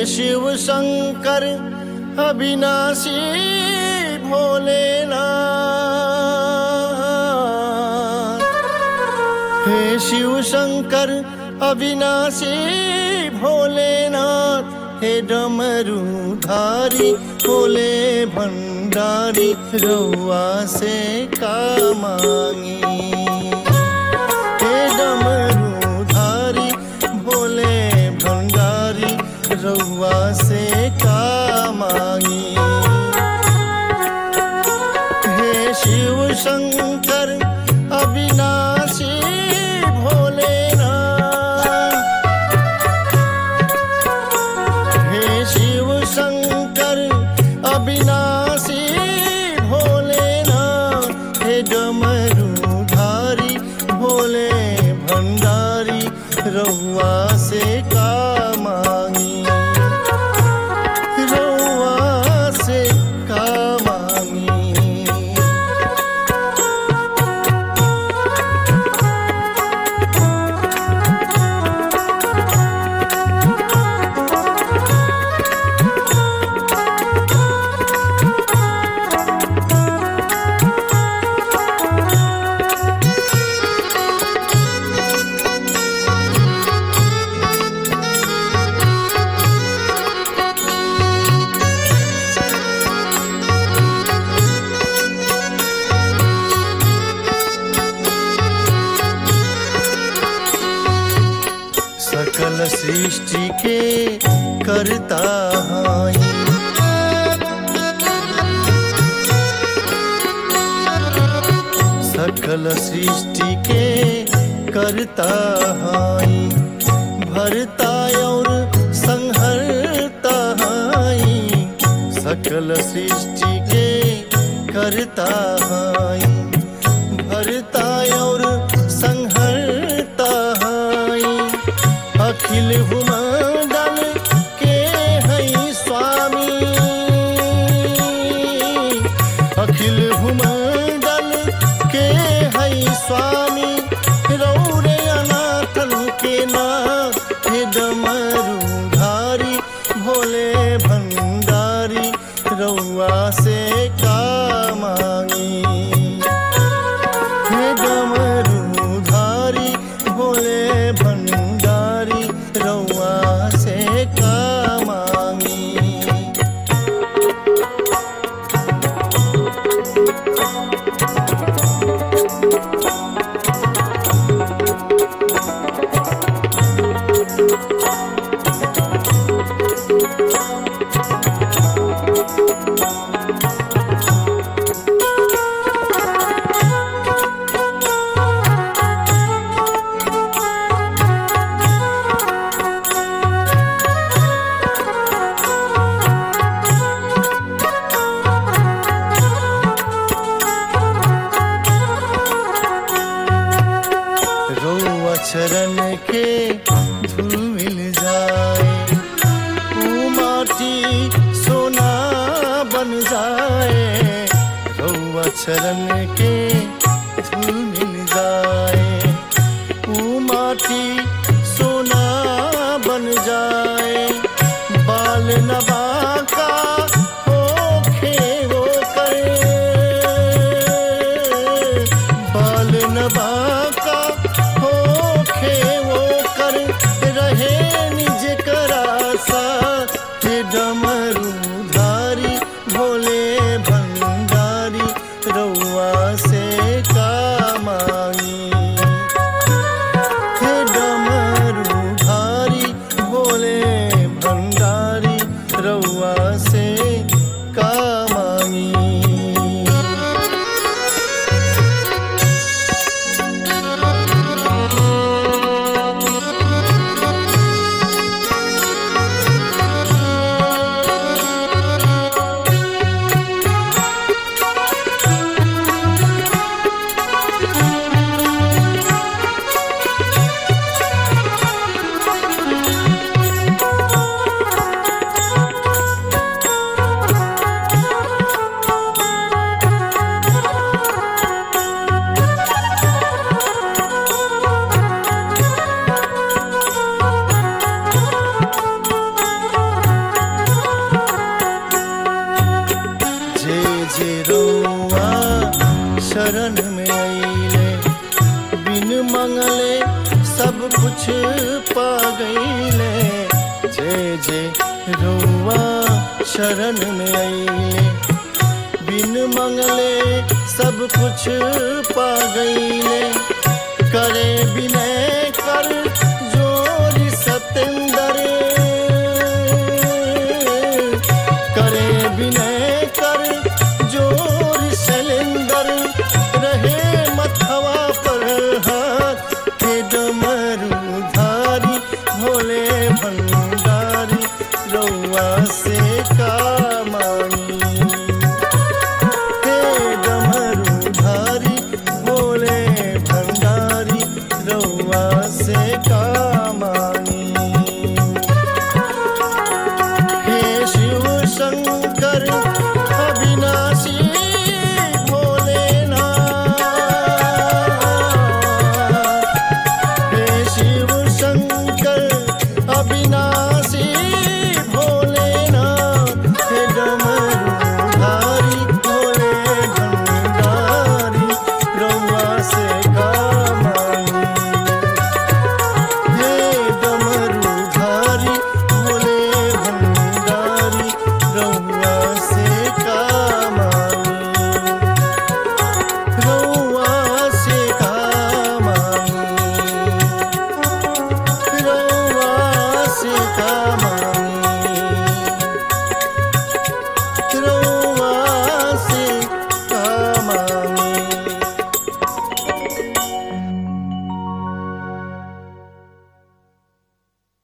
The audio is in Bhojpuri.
शिव शंकर अविनाशी भोलेनाथ, हे शिव शंकर अविनाशी भोलेनाथ, हे डमरूधारी भोले भंडारी रउआ से का मांगी। हे डमरूधारी भोले भंडारी रउआ से का मांगी। हे शिव शंकर अविनाशी भोलेनाथ, हे शिव शंकर अविनाशी भोलेनाथ, हे डमरूधारी भोले भंडारी रउआ से का मांगी। रउआ से का मांगी। सकल सृष्टि के करता हाई, सकल सृष्टि के करता हाई, भरता और संहरता हाई। सकल सृष्टि के करता हाई, भरता और संहरता हाई। अखिल भुमंडल के है स्वामी, अखिल भुमंडल के है स्वामी रौरे अनाथन के नाथ, हे डमरूधारी भोले भंडारी रउआ से का मांगी। हे डमरूधारी भोले भंडारी रउआ से का मांगी। चरण के धूल मिल जाए, वो माटी सोना बन जाए। रउआ चरण के धूल मिल जाए, वो माटी सोना बन जाए। बाल नबा का होखे वो करे, बाल नबा का वो कर रहे निज करासा। हे डमरूधारी भोले भंडारी रउआ से का मांगी। हे डम मंगले सब कुछ पा गईले, जे जे रउआ शरण में अइले। बिन मंगले सब कुछ पा गईले, करे विनय कर जोरी सतेंद्र, करे विनय कर जोरी शैलेंद्र, रहे मथवा पर हाथ के डमरू धारी, भोले भंडारी रउआ से का मांगी। हे डमरू धारी भोले भंडारी रउआ से का